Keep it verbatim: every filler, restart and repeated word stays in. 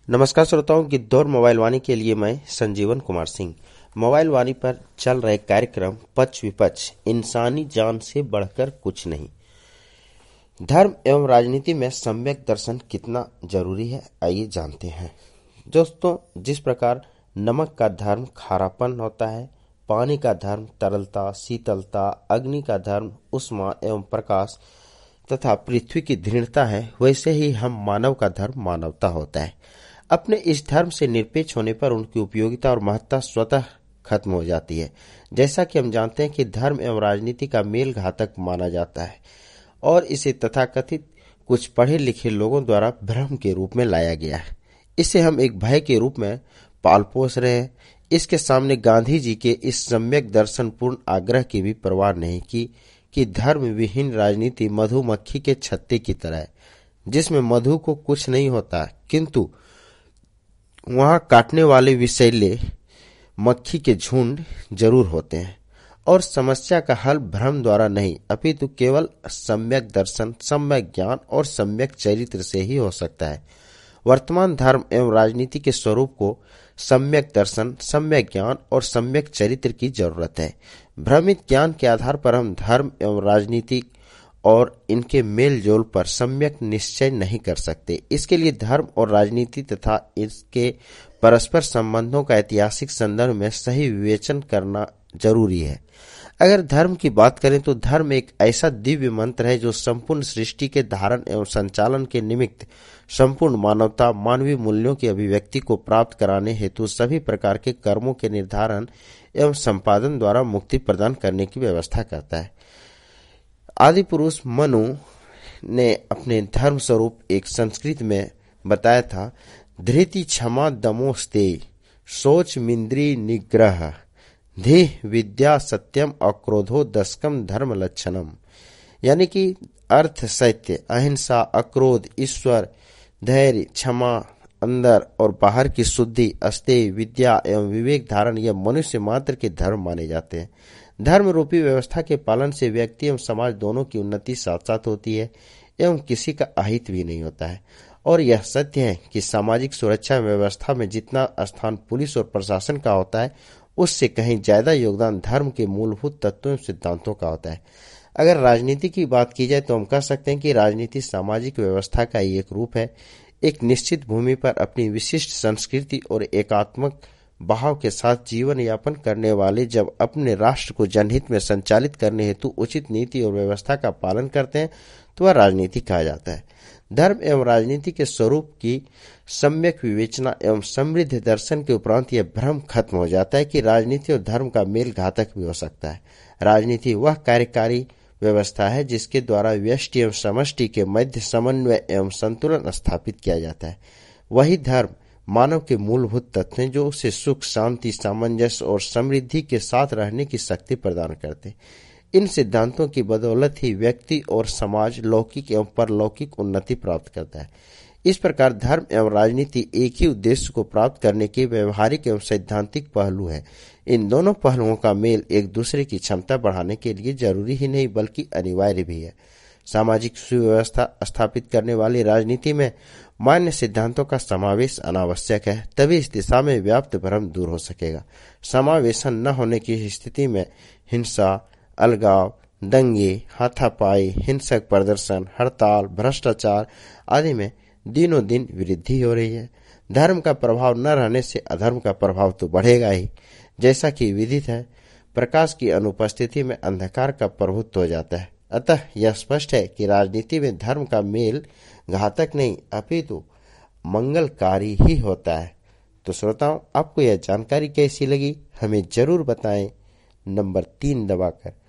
नमस्कार श्रोताओं, गिद्धौर मोबाइल वाणी के लिए मैं संजीवन कुमार सिंह। मोबाइल वाणी पर चल रहे कार्यक्रम पक्ष विपक्ष, इंसानी जान से बढ़कर कुछ नहीं। धर्म एवं राजनीति में सम्यक दर्शन कितना जरूरी है, आइए जानते हैं। दोस्तों, जिस प्रकार नमक का धर्म खारापन होता है, पानी का धर्म तरलता शीतलता, अग्नि का धर्म उष्मा एवं प्रकाश तथा पृथ्वी की दृढ़ता है, वैसे ही हम मानव का धर्म मानवता होता है। अपने इस धर्म से निरपेक्ष होने पर उनकी उपयोगिता और महत्ता स्वतः खत्म हो जाती है। जैसा कि हम जानते हैं कि धर्म एवं राजनीति का मेल घातक माना जाता है और इसे तथाकथित कुछ पढ़े लिखे लोगों द्वारा भ्रम के रूप में लाया गया है। इसे हम एक भय के रूप में पाल पोस रहे हैं। इसके सामने गांधी जी के इस सम्यक दर्शनपूर्ण आग्रह की भी परवाह नहीं की कि धर्म विहीन राजनीति मधुमक्खी के छत्ते की तरह है, जिसमें मधु को कुछ नहीं होता, किंतु वहां काटने वाले विषैले मक्खी के झुंड जरूर होते हैं। और समस्या का हल भ्रम द्वारा नहीं, अपितु केवल सम्यक दर्शन, सम्यक ज्ञान और सम्यक चरित्र से ही हो सकता है। वर्तमान धर्म एवं राजनीति के स्वरूप को सम्यक दर्शन, सम्यक ज्ञान और सम्यक चरित्र की जरूरत है। भ्रमित ज्ञान के आधार पर हम धर्म एवं राजनीति और इनके मेल जोल पर सम्यक निश्चय नहीं कर सकते। इसके लिए धर्म और राजनीति तथा इसके परस्पर संबंधों का ऐतिहासिक संदर्भ में सही विवेचन करना जरूरी है। अगर धर्म की बात करें तो धर्म एक ऐसा दिव्य मंत्र है जो संपूर्ण सृष्टि के धारण एवं संचालन के निमित्त संपूर्ण मानवता, मानवीय मूल्यों की अभिव्यक्ति को प्राप्त कराने हेतु सभी प्रकार के कर्मों के निर्धारण एवं संपादन द्वारा मुक्ति प्रदान करने की व्यवस्था करता है। आदि पुरुष मनु ने अपने धर्म स्वरूप एक संस्कृत में बताया था, धृति क्षमा दमोस्ते शोच मिंद्री निग्रह धी विद्या सत्यम अक्रोधो दशकम धर्म लक्षणम। यानी कि अर्थ सत्य, अहिंसा, अक्रोध, ईश्वर, धैर्य, क्षमा, अंदर और बाहर की शुद्धि, अस्तेय, विद्या एवं विवेक धारण यह मनुष्य मात्र के धर्म माने जाते हैं। धर्म रूपी व्यवस्था के पालन से व्यक्ति एवं समाज दोनों की उन्नति साथ साथ होती है एवं किसी का अहित भी नहीं होता है। और यह सत्य है कि सामाजिक सुरक्षा व्यवस्था में जितना स्थान पुलिस और प्रशासन का होता है, उससे कहीं ज्यादा योगदान धर्म के मूलभूत तत्वों एवं सिद्धांतों का होता है। अगर राजनीति की बात की जाए तो हम कह सकते हैं कि राजनीति सामाजिक व्यवस्था का ही एक रूप है। एक निश्चित भूमि पर अपनी विशिष्ट संस्कृति और एकात्मक भाव के साथ जीवन यापन करने वाले जब अपने राष्ट्र को जनहित में संचालित करने हेतु उचित नीति और व्यवस्था का पालन करते हैं तो वह राजनीति कहा जाता है। धर्म एवं राजनीति के स्वरूप की सम्यक विवेचना एवं समृद्ध दर्शन के उपरांत यह भ्रम खत्म हो जाता है कि राजनीति और धर्म का मेल घातक भी हो सकता है। राजनीति वह कार्यकारी व्यवस्था है जिसके द्वारा व्यष्टि एवं समष्टि के मध्य समन्वय एवं संतुलन स्थापित किया जाता है। वही धर्म मानव के मूलभूत तत्व हैं जो उसे सुख, शांति, सामंजस्य और समृद्धि के साथ रहने की शक्ति प्रदान करते हैं। इन सिद्धांतों की बदौलत ही व्यक्ति और समाज लौकिक एवं परलौकिक उन्नति प्राप्त करता है। इस प्रकार धर्म एवं राजनीति एक ही उद्देश्य को प्राप्त करने के व्यवहारिक एवं सैद्धांतिक पहलू है। इन दोनों पहलुओं का मेल एक दूसरे की क्षमता बढ़ाने के लिए जरूरी ही नहीं बल्कि अनिवार्य भी है। सामाजिक सुव्यवस्था स्थापित करने वाली राजनीति में मान्य सिद्धांतों का समावेश अनावश्यक है, तभी इस दिशा में व्याप्त भ्रम दूर हो सकेगा। समावेशन न होने की स्थिति में हिंसा, अलगाव, दंगे, हाथापाई, हिंसक प्रदर्शन, हड़ताल, भ्रष्टाचार आदि में दिनों दिन वृद्धि हो रही है। धर्म का प्रभाव न रहने से अधर्म का प्रभाव तो बढ़ेगा ही। जैसा कि विदित है, प्रकाश की अनुपस्थिति में अंधकार का प्रभुत्व हो जाता है। अतः यह स्पष्ट है कि राजनीति में धर्म का मेल घातक नहीं अपितु मंगलकारी ही होता है। तो श्रोताओं, आपको यह जानकारी कैसी लगी हमें जरूर बताएं नंबर तीन दबाकर।